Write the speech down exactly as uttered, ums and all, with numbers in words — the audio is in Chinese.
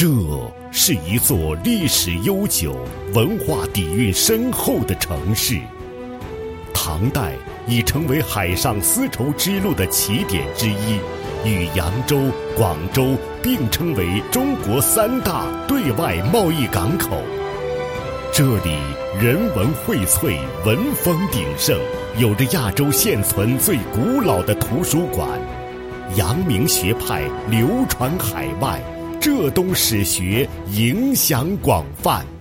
这是一座历史悠久、文化底蕴深厚的城市。唐代已成为海上丝绸之路的起点之一，与扬州、广州并称为中国三大对外贸易港口。这里人文荟萃，文风鼎盛，有着亚洲现存最古老的图书馆，阳明学派流传海外，浙东史学影响广泛。